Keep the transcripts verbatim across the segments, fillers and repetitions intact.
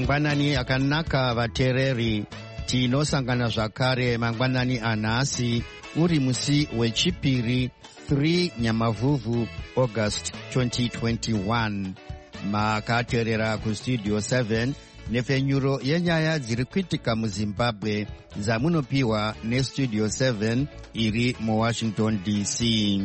Mangwanani akanaka vatereri, tinosangana zvakare mangwanani anhasi uri musi wechipiri three Nyamavhuvhu August twenty twenty-one. Makateerera kustudio seven nefenyuro yenyaya dziri kuitika muZimbabwe dzamunopiwa nestudio seven iri muWashington D C.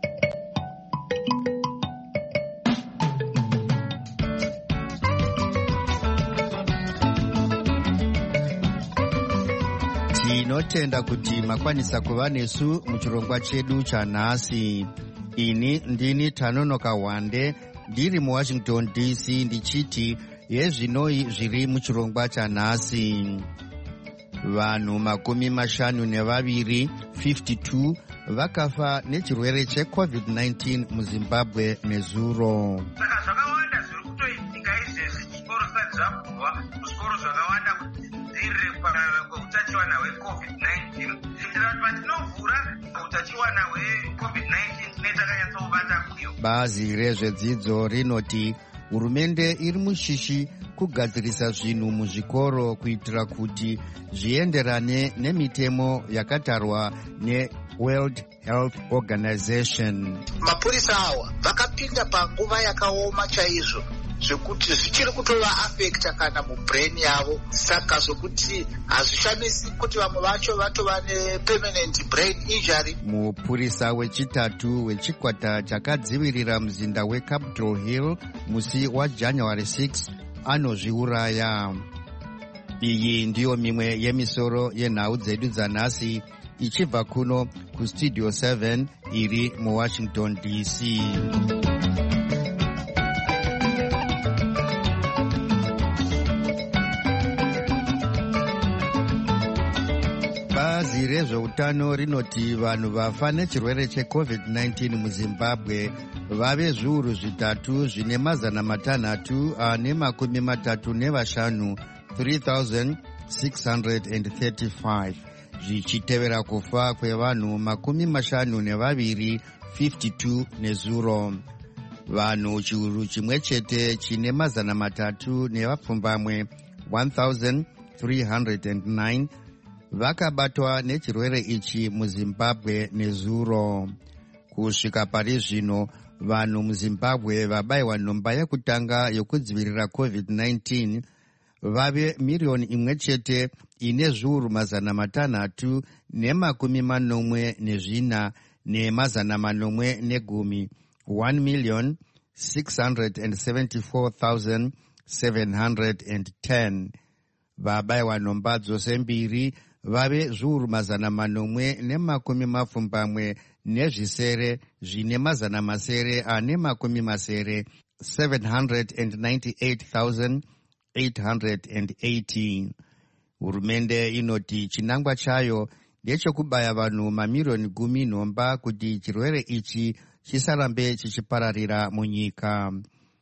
Tinotenda kuti makwanisa kuva nesu muchirongwa chedu chanhasi. Ini ndini Tanonoka Wande ndiri muWashington D C ndichiti yezvinoi zviri muchirongwa chanhasi. Vanhu makumi mashanu nevaviri fifty-two vakafa nechirwere checovid nineteen muZimbabwe nezuro. Saka zvakawanda zviri kutoitika izvezvi chikoro zvisati zvavhurwa kuzvikoro zvakawanda kudzivirira kupararira kweutachiwana hwecovid nineteen. Zvindira kuti patinovhura utachiwana hwecovid nineteen tinenge takanyatsobata kuyo. Bazi rezvedzidzo rinoti hurumende iri mushishi kugadzirisa zvinhu muzvikoro kuitira kuti zvienderane nemitemo yakatarwa neWorld Health Organization. Mapurisa awa vakapinda panguva yakaoma chaizvo zvekuti zvichiri kutova affecta kana mubrain yavo, saka zvokuti hazvishamisi kuti vamwe vacho vatova nepermanent brain injury. Mupurisa wechitatu wechikwata chakadzivirira muzinda weCapitol Hill musi waJanuary sixth anozviuraya. Iyi ndiyo mimwe yemisoro yenhau dzedu dzanhasi ichibva kuno kustudio seven iri muWashington D C. Bazi rezveutano rinoti vanhu vafa nechirwere checovid nineteen muZimbabwe vave zviuru zvitatu zvine mazana matanhatu ane makumi matatu nevashanu three thousand six hundred thirty-five, zvichitevera kufa kwevanhu makumi mashanu nevaviri fifty-two nezuro. Vanhu chiuru chimwe chete chine mazana matatu nevapfumbamwe one thousand three hundred nine vakabatwa nechirwere ichi muZimbabwe nezuro. Kusvika pari zvino vanhu muZimbabwe vabayiwa nhomba yekutanga yokudzivirira covid nineteen vave miriyoni imwe chete ine zviuru mazana matanhatu nemakumi manomwe nezvina nemazana manomwe negumi one million six hundred seventy-four thousand seven hundred ten. Vabayiwa nhomba dzose mbiri vave zviuru mazana manomwe nemakumi mapfumbamwe nezvisere zvine mazana masere ane makumi masere seven hundred ninety-eight thousand eight hundred eighteen. Hurumende inoti chinangwa chayo ndechekubaya vanhu mamiriyoni gumi nhomba kuti chirwere ichi chisarambe chichipararira munyika.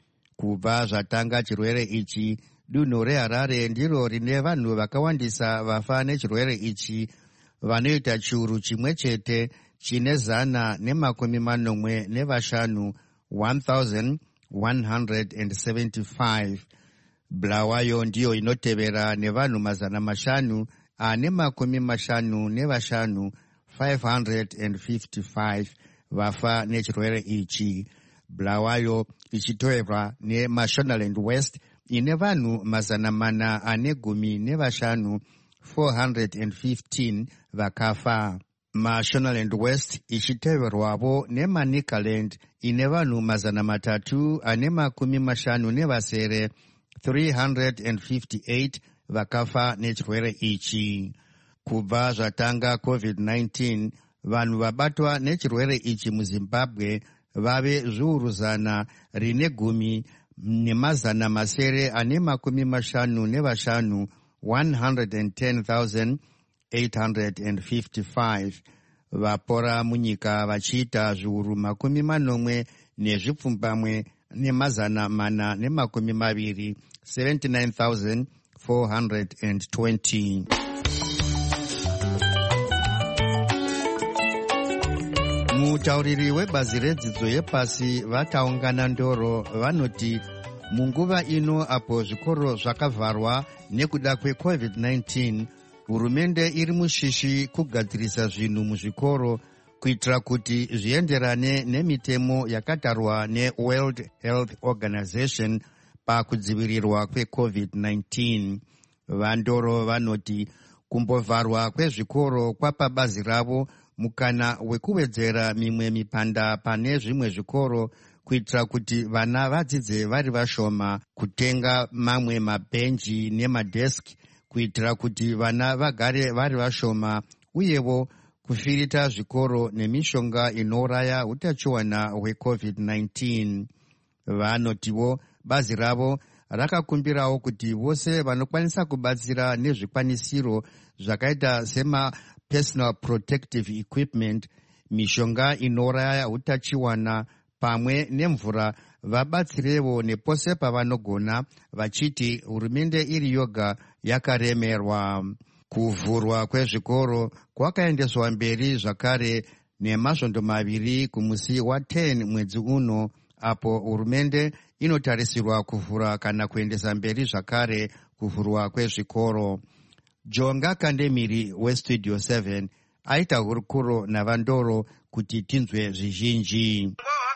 Kubva zvatanga chirwere ichi, dunhu reHarare ndiro rine vanhu vakawandisa vafa nechirwere ichi, vanoita chiuru chimwe chete chine zana nemakumi manomwe nevashanu one thousand one hundred seventy-five. Bulawayo ndiyo inotevera nevanhu mazana mashanu ane makumi mashanu nevashanu five hundred fifty-five vafa nechirwere ichi. Bulawayo ichitoverwa neMashonaland West ine vanhu mazana mana ane gumi nevashanu four hundred fifteen vakafa. Mashonaland West ichiteverwavo neManicaland ine vanhu mazana matatu ane makumi mashanu nevasere three hundred fifty-eight vakafa nechirwere ichi. Kubva zvatanga covid nineteen, vanhu vabatwa nechirwere ichi muZimbabwe vave zviuru zana rine gumi nemazana masere ane makumi mashanu nevashanu one hundred ten thousand eight hundred fifty-five. Vapora munyika vachiita zviuru makumi manomwe nezvipfumbamwe nemazana mana nemakumi maviri seventy-nine thousand four hundred twenty. Mutauriri webazi redzidzo yepasi vataungana ndoro vanoti Munguva ino apo zvikoro zvakavharwa nekuda kwecovid nineteen, hurumende iri mushishi kugadzirisa zvinhu muzvikoro kuitira kuti zvienderane nemitemo yakatarwa neWorld Health Organization pakudzivirirwa kwecovid nineteen. Vandoro vanoti kumbovharwa kwezvikoro kwapa bazi ravo mukana wekuwedzera mimwe mipanda pane zvimwe zvikoro kuitira kuti vana vadzidze vari vashoma, kutenga mamwe mabhenji nemadheski kuitira kuti vana vagare vari vashoma, uyewo kufirita zvikoro nemishonga inouraya utachiwana hwecovid nineteen. Vanotiwo bazi ravo rakakumbirawo kuti vose vanokwanisa kubatsira nezvikwanisiro zvakaita sema personal protective equipment, mishonga inouraya utachiwana pamwe nemvura vabatsirevo nepose pavanogona, vachiti hurumende iri yoga yakaremerwa. Kuvhurwa kwezvikoro kwakaendeswa mberi zvakare nemasvondo maviri kumusi wa ten mwedzi uno, apo hurumende inotarisirwa kuvhura kana kuendesa mberi zvakare kuvhurwa kwezvikoro. Jonga Kandemiri weStudio seven aita hurukuro navandoro kuti tinzwe zvizhinji.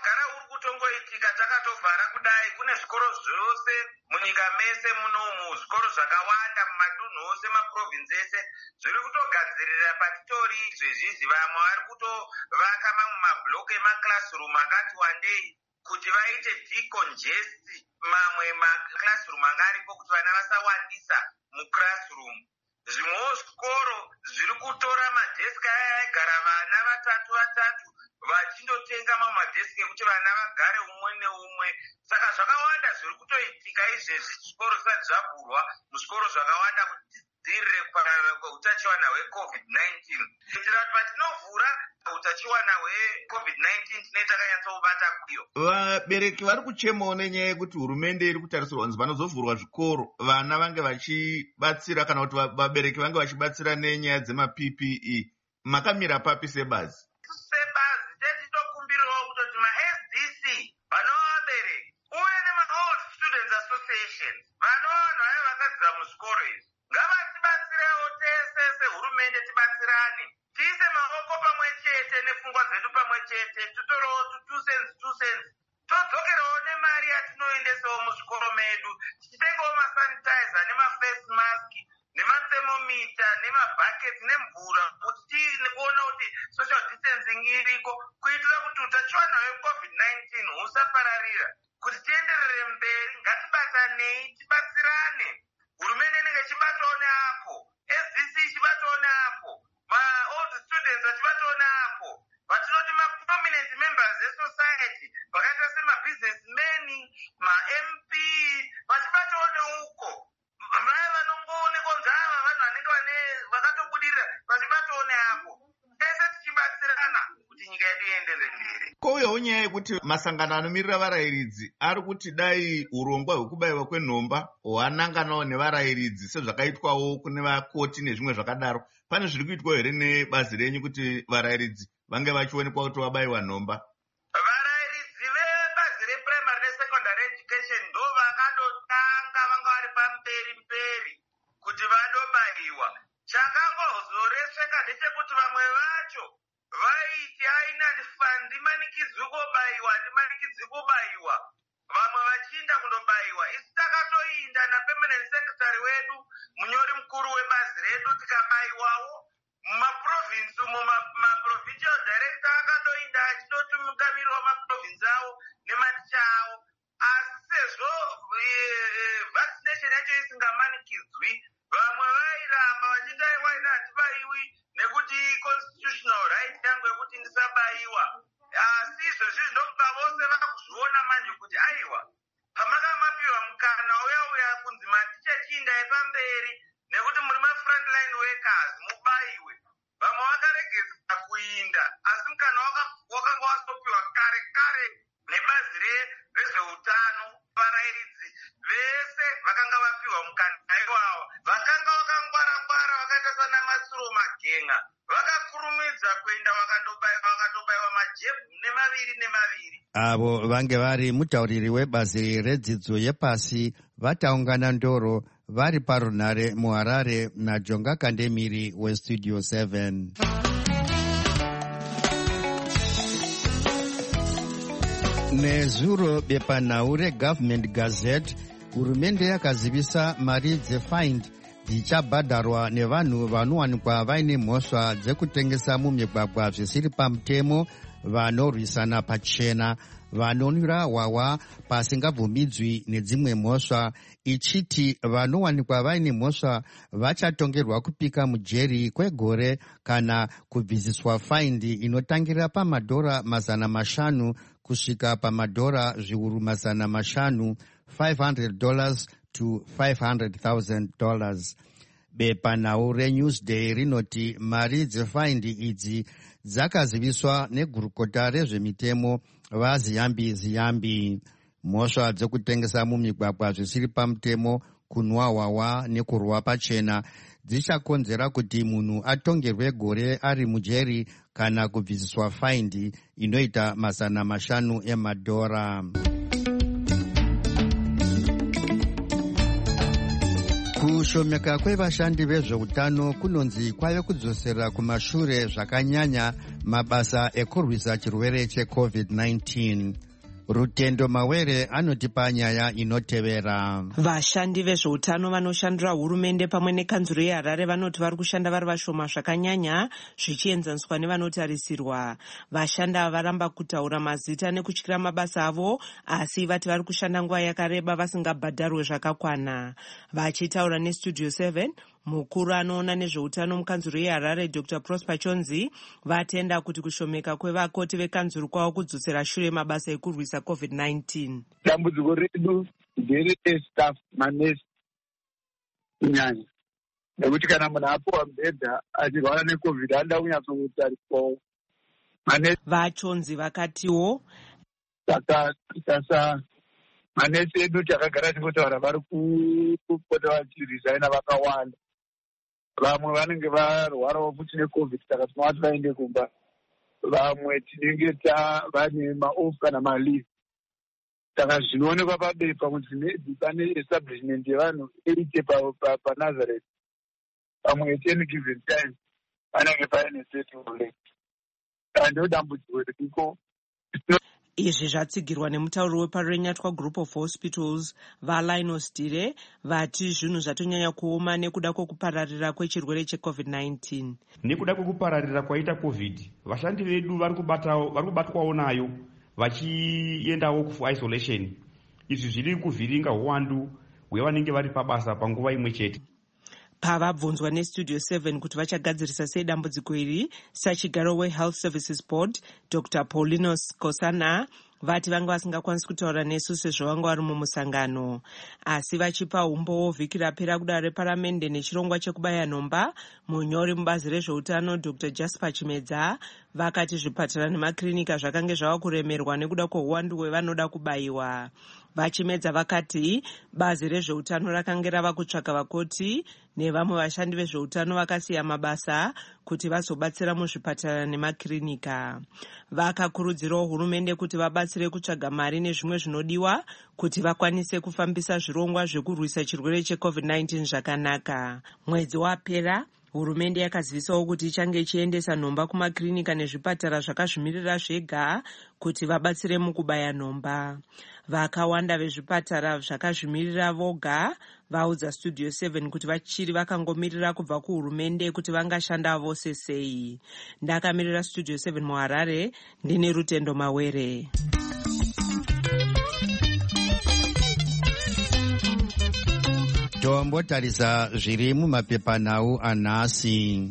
Munyika mese munomu zvikoro zvakawanda mumadunhu ose maprovinsi ese zviri kutogadzirira patitori zvezvizvi. Vamwe vari kutovaka mamwe mabhuloku emaclassroom akati wandei kuti vaite decongest mamwe maclassroom anga aripo kuti vana vasawandisa muclassroom. Zvimwewo zvikoro zviri kutora madheski aya aigara vana vatatu vatatu vachindotenga mamwe madheski ekuti vana vagare umwe neumwe. Saka zvakawanda zviri kutoitika izvezvi zvikoro zvisati zvavhurwa muzvikoro zvakawanda kuti dzivirire kupararira kweutachiwana hwecovid nineteen. Kuitira kuti patinovhura utachiwana hwecovid nineteen tinenge takanyatsobata kuyo. Vabereki vari kuchemawo nenyaya yekuti hurumende iri kutarisirwa kunzi panozovhurwa zvikoro vana vange vachibatsira kana kuti vabereki vange vachibatsira nenyaya dzema-P P E. Makamira papi sebazi? Sebazi tetitokumbirawo kutoti ma-S D C vanova vabereki uye nema-Old Students Association vanova vanhu vaya vakadzira muzvikoro izvi ngavatibatsirewo tese sehurumende, tibatsirane tiise maoko pamwe chete nepfungwa dzedu pamwe chete, titorewo two cents two cents todzokerawo nemari yatinoendesawo muzvikoro medu, tichitengawo masanitizer nemaface mask nemathermometer nemabhaketi nemvura kuti tione kuti social distancing iriko kuitira kuti utachiwana hwecovid nineteen husapararira. Kuti tienderere mberi ngatibatanei, tibatsirane. Hurumende inenge ichibatawo neapo, S D C ichibatawo neapo, ma-old students achibatawo neapo, vatinoti ma-prominent members esociety vakaita sema-businessmen, ma-M P vachibatawo neuko. Vaya vanongoonekwa kunzi ava vanhu vanenge vakatobudirira vachibatawo neapo. Tese tichibatsirana kuti nyika yedu ienderere mberi. Kouyawo nyaya yekuti masangano anomirira varayiridzi ari kuti dai urongwa hwekubayiwa kwenhomba hwananganawo nevarayiridzi sezvakaitwawo kune vakoti nezvimwe zvakadaro. Pane zviri kuitwa here nebazi renyu kuti varayiridzi vange vachionekwa kuti vabayiwa nhomba? Varayiridzi vebazi reprimary nesecondary education ndo vakandotanga vanga vari pamberi mberi kuti vandobayiwa. Chakangozoresveka ndechekuti vamwe vacho vaiti aina ndimanikidzwi kubayiwa ndimanikidzwi kubayiwa, vamwe vachiinda kundobayiwa. Isi takatoinda napermanent secretary wedu munyori mukuru webazi redu tikabayiwawo mumaprovinsi umo. Maprovincial director akandoinda achindoti mutungamiri wamaprovinsi awo nematicha awo. Asi sezvo vaccination yacho isingamanikidzwi, vamwe vairamba vachiti aiwaina hatibayiwi nekuti constitutional right yangu yekuti ndisabayiwa. Asi izvezvi ndobva vose vakuzviona manje kuti aiwa pamakamapiwa mukana uya uya kunzi maticha chiindai pamberi nekuti muri ma-frontline workers mubayiwe. Vamwe vakaregedzera kuinda asi mukana wakanga wastopiwa kare kare nebazi rezveutano. Varayiridzi vese vakanga vapiwa mukana iwawa, vakanga vakangwara ngwara vakaita sana Masuro Magenga vakakurumidza vakapedza kuenda vakatobaiwa majebhu nemaviri nemaviri. Avo vange vari mutauriri webazi redzidzo yepasi vataungana ndoro vari parunhare muHarare naJonga Kandemiri weStudio seven. Nezuro bepanhau reGovernment Gazette, hurumende yakazivisa mari dzefind dzichabhadharwa nevanhu vanowanikwa vaine mhosva dzekutengesa mumigwagwa zvisiri pamutemo, vanorwisana pachena, vanonwira hwahwa pasingabvumidzwi nedzimwe mhosva, ichiti vanowanikwa vaine mhosva vachatongerwa kupika mujeri kwegore kana kubvisiswa faindi inotangira pamadhora mazana mashanu kusvika pamadhora zviuru mazana mashanu, five hundred dollars to five hundred thousand dollars. Bepanhau reNewsday rinoti mari dzefaindi idzi dzakaziviswa negurukota rezvemitemo vaZiyambi Ziyambi. Mhosva dzekutengesa mumigwagwa zvisiri pamutemo, kunwa hwahwa nekurwa pachena dzichakonzera kuti munhu atongerwe gore ari mujeri kana kubvisiswa faindi inoita mazana mashanu emadhora. Kushomeka kwevashandi vezveutano kunonzi kwave kudzosera kumashure zvakanyanya mabasa ekurwisa chirwere checovid nineteen. Rutendo Mawere anotipa nyaya inotevera. Vashandi vezveutano vanoshandira hurumende pamwe nekanzuro yeHarare vanoti vari kushanda vari vashoma zvakanyanya zvichienzaniswa nevanotarisirwa. Vashandi ava varamba kutaura mazita nekutyira mabasa avo, asi vati vari kushanda nguva yakareba vasingabhadharwe zvakakwana. Vachitaura neStudio seven, mukuru anoona nezveutano mukanzuro yeHarare Doctor Prosper Chonzi vatenda kuti kushomeka kwevakoti vekanzuro kwavo kudzosera shure mabasa ekurwisa covid nineteen. Dambudziko redu nderestaff manesi kunyanya, nekuti kana munhu apuwa mubhedha achirwara necovid anoda kunyatsokutariswawo manesi. VaChonzi vakatiwo saka sasa manesi edu takagara tingotaura vari kupota vachiresigna vakawanda. Vamwe vanenge varwarawo futi necovid saka tinovati vaende kumba. Vamwe tinenge vane maoff kana maleave. Saka zvinoonekwa pabepa kuti pane establishment yevanhu eight paNazareth. Pamwe at any given time vanenge paine settlement. Ndio dambudziko riko. Izvi zvatsigirwa nemutauri weparenyatwa Group of Hospitals vaLinus Dire vati zvinhu zvatonyanya kuoma nekuda kwokupararira kwechirwere checovid nineteen. Nekuda kwokupararira kwaita covid, vashandi vedu vari kubatwawo nayo vachiendawo kuisolation. Izvi zviri kuvhiringa uwandu hwevanenge vari pabasa panguva imwe chete. Pavabvunzwa neStudio seven kuti vachagadzirisa sei dambudziko iri, sachigaro weHealth Services Board Doctor Paulinus Kosana vati vanga vasingakwanisi kutaura nesu sezvo vanga vari mumusangano, asi vachipa umbowo vhiki rapera kudare reparamende nechirongwa chekubaya nhomba. Munyori mubazi rezveutano Doctor Jasper Chimedza vakati zvipatara nemakirinika zvakange zvava kuremerwa nekuda kweuwandu hwevanoda kubayiwa. Vachimedza vakati bazi rezveutano rakange rava kutsvaka vakoti nevamwe vashandi vezveutano vakasiya mabasa kuti vazobatsira muzvipatara nemakirinika. Vakakurudzirawo hurumende kuti vabatsire kutsvaga mari nezvimwe zvinodiwa kuti vakwanise kufambisa zvirongwa zvekurwisa chirwere checovid nineteen zvakanaka. Mwedzi wapera hurumende yakazivisawo kuti ichange ichiendesa nhomba kumakirinika nezvipatara zvakazvimirira zvega kuti vabatsire mukubaya nhomba. Vakawanda vezvipatara zvakazvimirira voga vaudza Studio seven kuti vachiri vakangomirira kubva kuhurumende kuti vangashanda vose sei. Ndakamirira Studio seven muHarare, ndine Rutendo Mawere. Tombotarisa zviri mumapepanhau anhasi.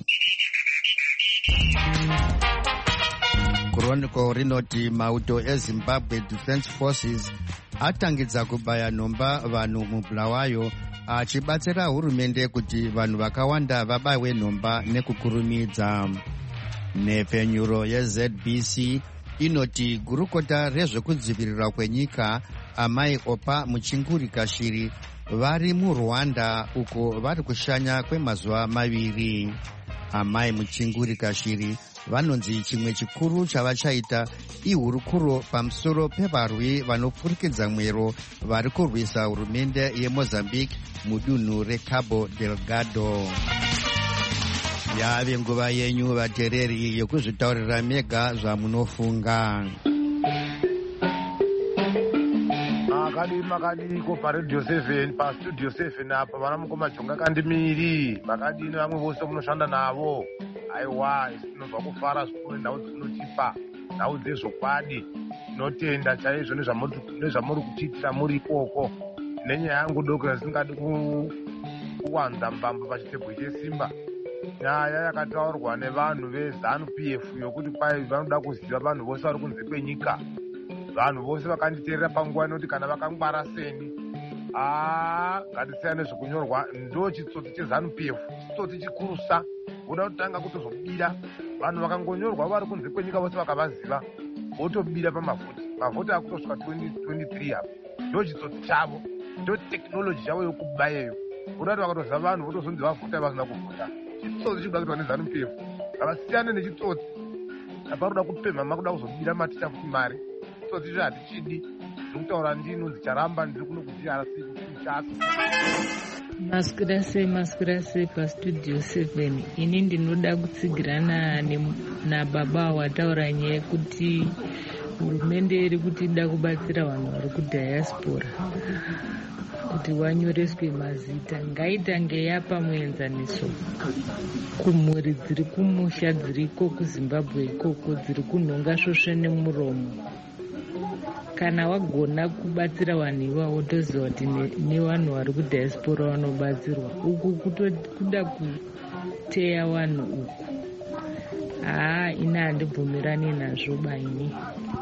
Chronicle rinoti mauto eZimbabwe Defense Forces atangidza kubaya nhomba vanhu muBulawayo achibatsira hurumende kuti vanhu vakawanda vabayiwe nhomba nekukurumidza. Nhepfenyuro yeZ B C inoti gurukota rezvekudzivirirwa kwenyika Amai Opa Muchingurika Shiri vari muRwanda uko vari kushanya kwemazuva maviri. Amai Muchinguri Kashiri vanonzi chimwe chikuru chavachaita ihurukuro pamusoro pevarwi vanopfurikidza mwero vari kurwisa hurumende yeMozambique mudunhu reCabo Delgado. Yave nguva yenyu vateereri yokuzvitaurira mega zvamunofunga. Makadi makadi ko paRadio seven pa Studio seven apa vana mukoma Jonga Kandimiri makadi nevamwe vose munoshanda navo. Aiwa tinobva kufara zvikuru ndau dzinotipa ndau dzezvokwadi tinotenda chaizvo nezvamuri kutiitira muri ikoko. Nenyaya yangu doko yasingadi kuwanza mbamba pachitebwe chesimba, nyaya yakataurwa nevanhu veZANU P F yokuti kwai vanoda kuziva vanhu vose vari kunze kwenyika. Vanhu vose vakanditeerera panguva inoti kana vakangwara seni, aa ngatisiyane zvekunyorwa. Ndo chitsotsi cheZANU P F, chitsotsi chikurusa. Uda kutanga kutozobira vanhu vakangonyorwa vari kunze kwenyika vose vakavaziva votobira pamavhoti. Mavhoti akutosvika twenty-three apa. Ndo chitsotsi chavo, ndo tekinoloji chavo yokubayeyo. Uda kuti vakatoziva vanhu votozonzi vavhota vasina kuvhota. Chitsotsi chikuda kuitwa neZANU P F. Ngavasiyane nechitsotsi aparuda kupemha makuda kuzobira maticha futi mari. Chitsotsi icho hatichidi. Ndikutaura ndini ndicharamba ndiri kuno kuDRC kuChasa. Maskurase maskurase paStudio seven. Ini ndinoda kutsigirana nababa wataura nyaya yekuti hurumende iri kutida kubatsira vanhu vari kudiaspora kuti vanyoreswe mazita. Ngaitange yapa muenzaniso kumhuri dziri kumusha dziriko kuZimbabwe ikoko dziri kunhonga svosve nemuromo. Kana wagona kubatsira vanhu ivavo toziva kuti nevanhu vari kudiaspora vanobatsirwa. Uku kuda kuteya vanhu uku, haa ina handibvumirani nazvo baini.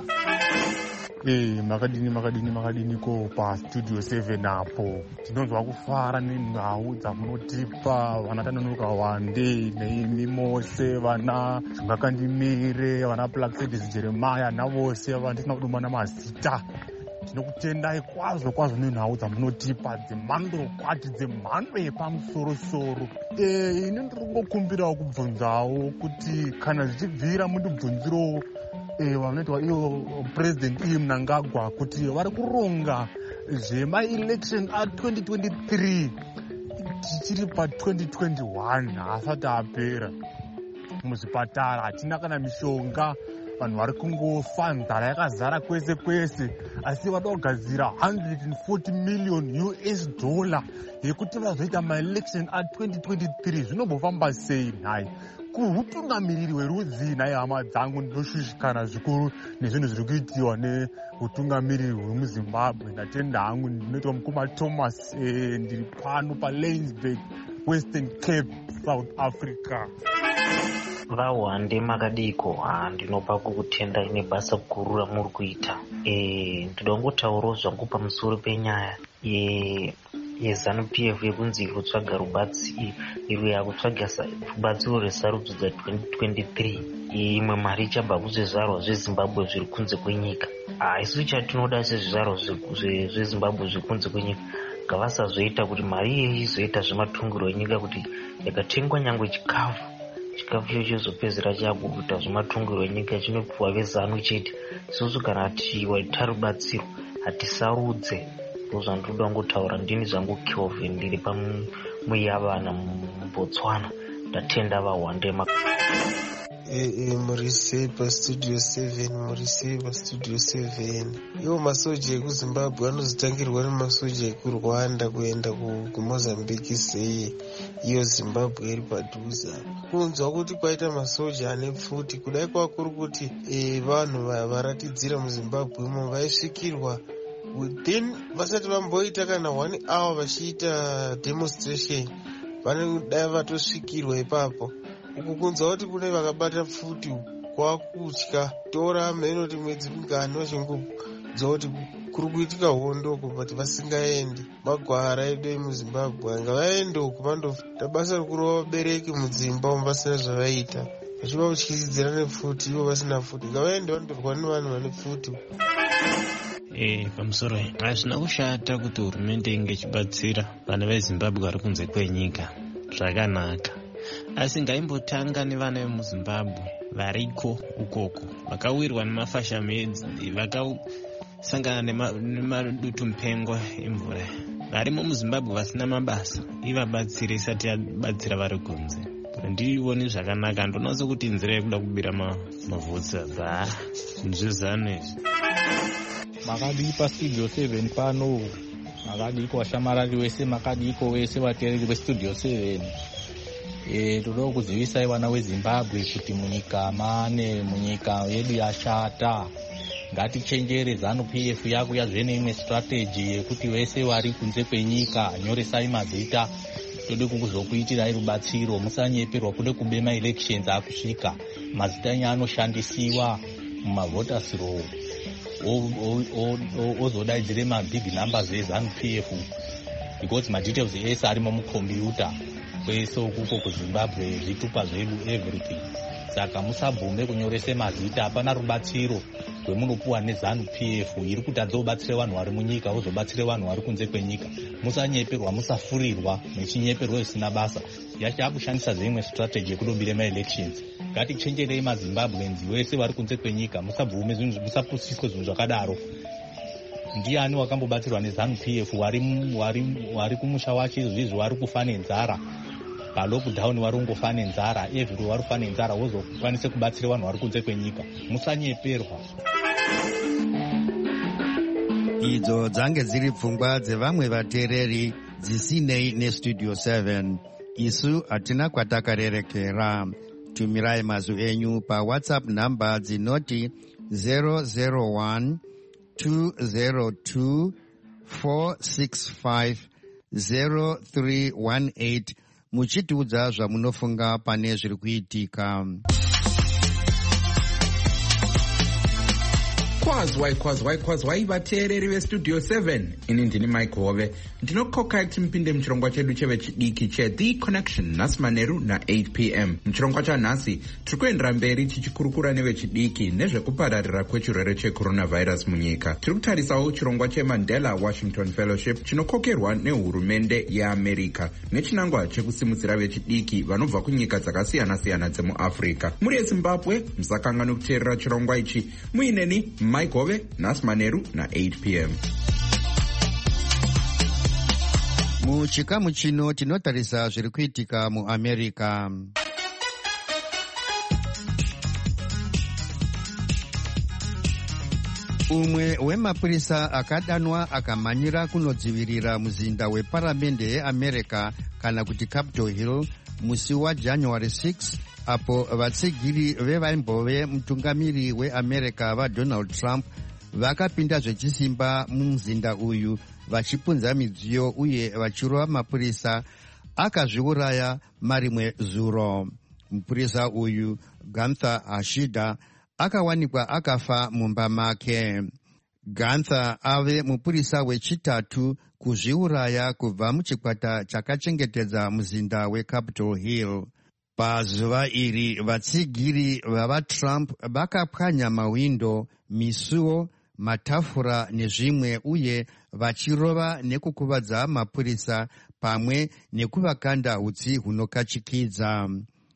Eh, makadini makadini makadini ko paStudio seven apo tinonzwa kufara nenhau dzamunotipa vana Tanonoka Wande neimi mose vana Jonga Kandimire vana Plaxedis Jeremiah navose vandisina kudumana mazita. Tinokutendai kwazvo kwazvo nenhau dzamunotipa dzemhando kwati dzemhando yepamusoro-soro. Eh, ini ndiri kungokumbirawo kubvunzawo kuti kana zvichibvira mundibvunzirowo Eh, vanoitwa iyo president iyi Mnangagwa kuti vari kuronga zvema-election a twenty twenty-three tichiri pa-twenty twenty-one hasati apera. Muzvipatara hatina kana mishonga, vanhu vari kungofa, nzara yakazara kwese kwese, asi vada kugadzira one hundred forty million U S dollar yekuti vazoita ma-election a twenty twenty-three. Zvinombofamba sei nhai? Kuhutungamiriri hwerudzi nhaye hama dzangu ndinoshushikana zvikuru nezvinhu zviri kuitiwa neutungamiriri hwemuZimbabwe. Ndatenda hangu ndinoitwa mukoma Thomas, eh, ndiri pano paLainsburg, Western Cape, South Africa. Vawande makadiko, ha ndinopa kukutenda ine basa guru ramuri kuita. Eh, ndoda kungotaurawo zvangu pamusoro penyaya ye yeZANU P F yekunzi iri kutsvaga rubatsi iri yakutsvaga rubatsiro rwesarudzo dza-twenty twenty-three. Imwe mari ichabva kuzvizvarwa zveZimbabwe zviri kunze kwenyika. Isu chatinoda sezvizvarwa zveZimbabwe zviri kunze kwenyika ngavasazoita kuti mari iyi izoita zvematungiro enyika kuti yakatengwa nyangwe chikafu chikafu icho chizopedzera chabukuta zvematungiro enyika chinopiwa veZANU chete. Isusu kana tiwaita rubatsiro hatisarudze. Ndozvandoda kungotaura. Ndini zvangu Kelvin ndiri pamuyavana muBotswana. Ndatenda Vawande. Eh, murise paStudio seven, murise paStudio seven. Iwo masoja ekuZimbabwe anozotangirwa nemasoja ekuRwanda kuenda kuMozambique sei iyo Zimbabwe iri padhuze. Kunzwa kuti kwaita masoja ane pfuti kudai kwakuri kuti eh, vanhu varatidzira muZimbabwe imo vaisvikirwa within vasati vamboita kana one hour vachiita demonstration vanodai vatosvikirwa ipapo. Uku kunzwa kuti kune vakabata pfuti kwakutya tora menoti mwedzi mingani vachingonzwa kuti kuri kuitika hondo uku but vasingaendi. Magwara edu emuZimbabwe ngavaende uku vandoita basa rekurova vabereki mudzimba umu vasina zvavaita vachiva kutyisidzira nepfuti ivo vasina pfuti. Ngavaende vandorwa nevanhu vane pfuti. Eh, pamusoro hazvina kushata kuti hurumende inge ichibatsira vana veZimbabwe vari kunze kwenyika. Zvakanaka. asi ngaimbotanga nevana vemuzimbabwe variko ukoko vakawirwa nemafashamedzi, vakasangana nemadutu mupengo emvura, varimo muzimbabwe vasina mabasa, ivabatsire isati yabatsira vari kunze. Ndioni zvakanaka, ndoona sekuti nzira yekuda kubira mavhutsa bva zvinzvezano izvi. Makadii pastudio seven pano, makadii washamarari wese, makadii wese vateereri vestudio seven. E, toda kuzivisai vana vezimbabwe kuti munyika mane, munyika yedu yashata. Ngatichenjere zanu P F yakuya zvene imwe strategy yekuti vese vari kunze kwenyika nyoresai mazita. Tode kukuzokuitirai rubatsiro, musanyeperwa kude kubema elections akusvika. Mazita enyu anoshandisiwa mumavoters roll. Ozodaidzire mabig numbers ezanu P F because madetails ese arimo mukombiyuta kwese ukuko kuzimbabwe zvitupa zvedu everything. Saka musabvume kunyorese mazita, hapana rubatsiro rwemunopuwa nezanu P F iri kuti adzobatsire vanhu vari munyika, ozobatsire vanhu vari kunze kwenyika. Musanyeperwa, musafurirwa mechinyeperwa zvisina basa. Yachakushandisa zveimwe strategy yekudobire ma-elections. Ngatichenjerei maZimbabwenzi vese vari kunze kwenyika, musabvume zvinhu, musapusiswe zvinhu zvakadaro. Ndiani wakambobatsirwa nezanu P F wari kumusha wacho izvizvi wari kufa nenzara? Palockdown vari kungofa nenzara, every vari kufa nenzara, wozokwanise kubatsira vanhu vari kunze kwenyika. Musanyeperwa. Idzo dzange dziri pfungwa dzevamwe vateereri dzisinei nestudio seven. Isu hatina kwatakarerekera. Tumirai mazwi enyu paWhatsApp namba dzinoti zero zero one two zero two four six five zero three one eight muchitiudza zvamunofunga pane zviri kuitika. Kwazwai kwazwai kwazwai vateereri vestudio seven. Ini ndini Mike Hove. Ndinokokai kuti mupinde muchirongwa chedu chevechidiki cheThe Connection nhasi manheru na-eight p m. Muchirongwa chanhasi tiri kuendera mberi tichikurukura nevechidiki nezvekupararira kwechirwere checoronavirus munyika. Tiri kutarisawo chirongwa cheMandela Washington Fellowship chinokokerwa nehurumende yeAmerica nechinangwa chekusimudzira vechidiki vanobva kunyika dzakasiyana-siyana dzemuAfrica. Muri yeZimbabwe musakanganwa kuteerera chirongwa ichi. Muineni Mike Hove, nhasi manheru na-eight p m. Muchikamu chino tinotarisa zviri kuitika muAmerica. Umwe wemapurisa akadanwa akamhanyira kunodzivirira muzinda weparamende yeAmerica kana kuti Capitol Hill musi waJanuary sixth, apo vatsigiri vevaimbove mutungamiri weAmerica vaDonald Trump vakapinda zvechisimba mumuzinda uyu vachipunza midziyo uye vachirova mapurisa, akazviuraya marimwe zuro. Mupurisa uyu Gunther Ashida akawanikwa akafa mumba make. Gunther ave mupurisa wechitatu kuzviuraya kubva muchikwata chakachengetedza muzinda weCapitol Hill. Pazuva iri vatsigiri vavaTrump vakapwanya mawindo, misuwo, matafura nezvimwe uye vachirova nekukuvadza mapurisa pamwe nekuvakanda utsi hunokachikidza.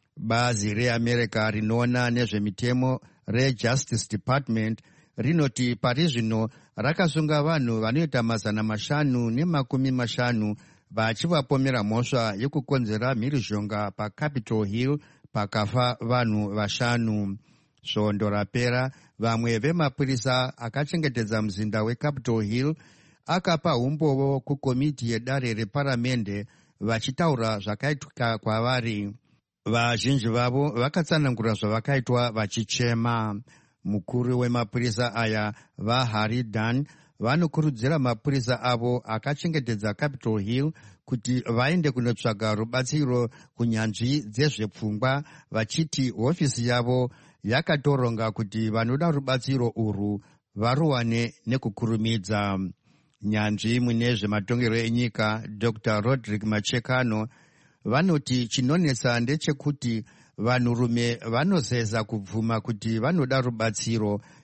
Bazi reAmerica rinoona nezvemitemo reJustice Department rinoti pari zvino rakasunga vanhu vanoita mazana mashanu nemakumi mashanu vachivapomera mhosva yekukonzera mhirizhonga paCapitol Hill pakafa vanhu vashanu. Svondo rapera vamwe vemapurisa akachengetedza muzinda weCapitol Hill akapa umbovo kukomiti yedare reparamende vachitaura zvakaitika kwavari. Vazhinji vavo vakatsanangura zvavakaitwa vachichema. Mukuru wemapurisa aya vaHarry Dunn vanokurudzira mapurisa avo akachengetedza Capitol Hill kuti vaende kunotsvaga rubatsiro kunyanzvi dzezvepfungwa, vachiti hofisi yavo yakatoronga kuti vanoda rubatsiro urwu varuwane nekukurumidza. Nyanzvi mune zvematongero enyika Doctor Roderick Machekano vanoti chinonetsa ndechekuti vanhurume vanozeza kubvuma kuti vanoda rubatsiro,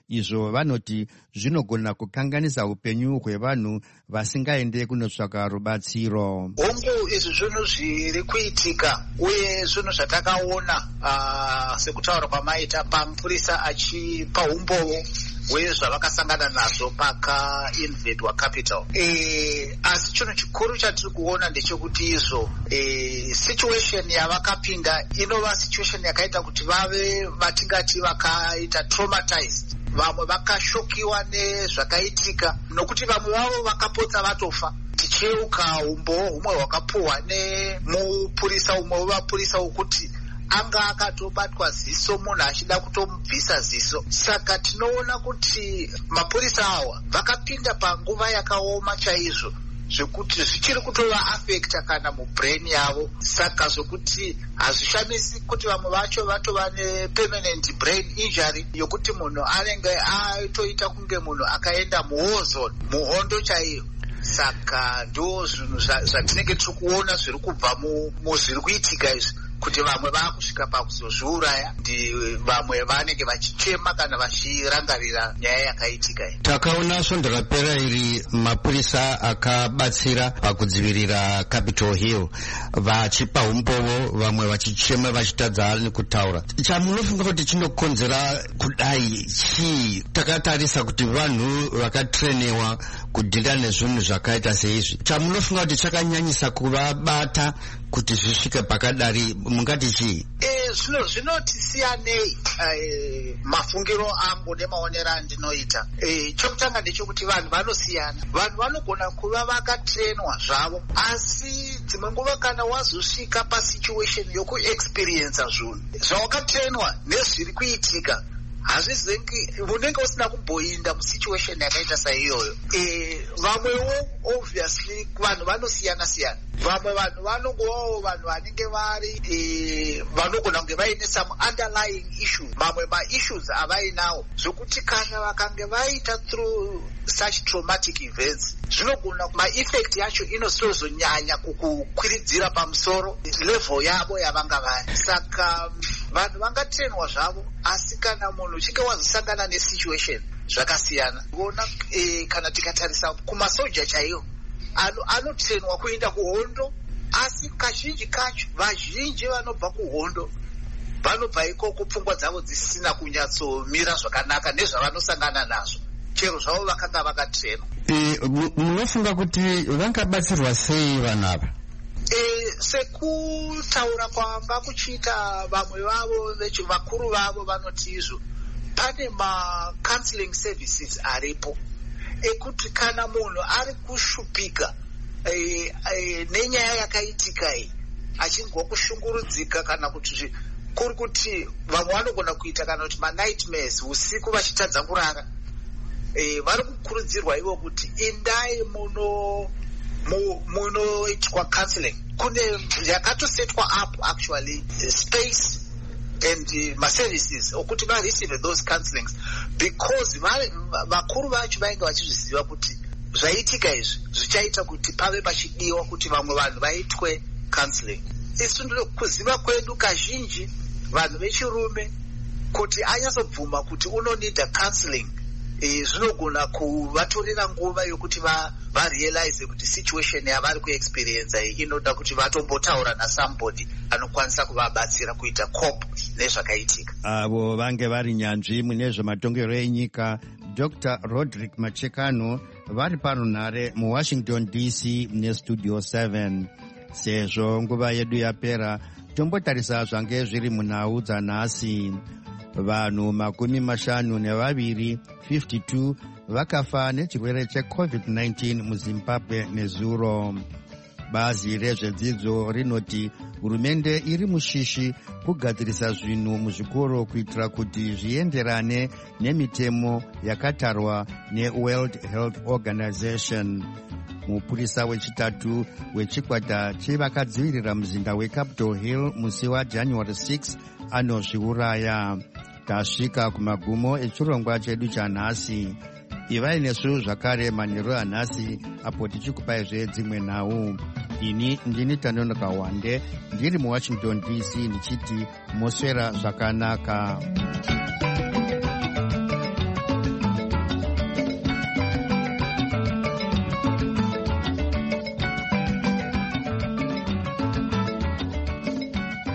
izvo vanoti zvinogona kukanganisa upenyu hwevanhu vasingaende kunotsvaka rubatsiro. Hongu izvi zvinhu zviri kuitika uye zvinhu zvatakaona uh, sekutaura kwamaita pamupurisa achipa umbowo hwezvavakasangana nazvo pakainvadwa capital. E, asi chinhu chikuru chatiri kuona ndechekuti izvo e, situation yavakapinda inova situation yakaita kuti vave vatingati vakaita traumatized. Vamwe vakashokiwa nezvakaitika nokuti vamwe vavo vakapotsa vatofa. Ticheuka umbowo humwe hwakapuhwa nemupurisa umwe wevapurisa wokuti anga akatobatwa ziso munhu achida kutomubvisa ziso. Saka tinoona kuti mapurisa awa vakapinda panguva yakaoma chaizvo zvekuti zvichiri kutova affecta kana mubrain yavo. Saka zvokuti hazvishamisi kuti vamwe vacho vatova nepermanent brain injury yokuti munhu anenge atoita kunge munhu akaenda muwar zone, muhondo chaiyo. Saka ndo zvinhu zvatinenge tiri kuona zviri kubva muzviri kuitika izvi, kuti vamwe vakusvika pakuzozviuraya, ndi vamwe vanenge vachichema kana vachirangarira nyaya yakaitika iyi. Takaona svondo rapera iri mapurisa akabatsira pakudzivirira Capitol Hill vachipa umbowo, vamwe vachichema vachitadza nekutaura. Chamunofunga kuti chinokonzera kudai chii? Takatarisa kuti vanhu vakatrenewa kudhila nezvinhu zvakaita seizvi. Chamunofunga kuti chakanyanyisa kuvabata kuti zvisvike pakadari, mungati chii? Eh, zvino zvinotisiyanei eh, mafungiro angu nemaonero andinoita. Eh, chokutanga ndechekuti vanhu vanosiyana. Vanhu vanogona kuva vakatrenwa zvavo, asi dzimwe nguva kana wazosvika pasituation yokuexperience zvinhu zvawakatrenwa nezviri kuitika, hazvizengi unenge usina kumboinda musituation yakaita saiyoyo. E, vamwewo obviously vanhu vanosiyana siyana. Vamwe vanhu vanongovawo vanhu vanenge vari e, vanogona kunge vaine some underlying issues. Mamwe ma-issues avainawo zvokuti kana vakange vaita through such traumatic events, zvinogona ma-effect yacho inosozonyanya kukukwiridzira pamusoro level yavo yavanga vari. Saka vanhu vangatrenwa zvavo, asi kana munhu uchinge wazosangana nesituation zvakasiyana. Kuona e, kana tikatarisa kumasoja chaiwo anotrenwa kuenda kuhondo, asi kazhinji kacho vazhinji vanobva kuhondo vanobva ikoko pfungwa dzavo dzisisina kunyatsomira zvakanaka nezvavanosangana nazvo, chero zvavo vakanga vakatrenwa. Munofunga kuti vangabatsirwa sei vanhu ava? E, sekutaura kwamba kuchiita vamwe vavo vakuru vavo vanoti izvo, pane ma-counseling services aripo ekuti kana munhu ari kushupika e, e, nenyaya yakaitika iyi, achingwa kushungurudzika kana kuti kuri kuti vamwe vanogona kuita kana kuti ma-nightmares usiku vachitadza kurara, e, vari kukurudzirwa ivo kuti indai muno munoitwa counseling. Kune yakatosetwa up actually space and uh, ma-services okuti va-receive those counselings, because vakuru vacho vainge vachizviziva kuti zvaitika izvi zvichaita kuti pave pachidiwa kuti vamwe vanhu vaitwe counseling. Isu kuziva kwedu kazhinji vanhu vechirume kuti anyatsobvuma kuti unonida counseling, e, zvinogona kuvatorera nguva yokuti varealize kuti situation yavari kuexperience iyi inoda kuti vatombotaura nasomebody anokwanisa kuvabatsira kuita cope nezvakaitika. Avo vange vari nyanzvi mune zvematongero enyika, Doctor Roderick Machekano, vari parunhare muWashington D C nestudio seven. Sezvo nguva yedu yapera, tombotarisa zvange zviri munhau dzanhasi. Vanhu makumi mashanu nevaviri fifty-two vakafa nechirwere checovid nineteen muZimbabwe nezuro. Bazi rezvedzidzo rinoti hurumende iri mushishi kugadzirisa zvinhu muzvikoro kuitira kuti zvienderane nemitemo yakatarwa neWorld Health Organization. Mupurisa wechitatu wechikwata chevakadzivirira muzinda weCapitol Hill musi waJanuary sixth anozviuraya. Tasvika kumagumo echirongwa chedu chanhasi. Ivai nesu zvakare manheru anhasi apo tichikupaizve dzimwe nhau. Ini ndini Tanonoka Wande ndiri muWashington D C ndichiti moswera zvakanaka.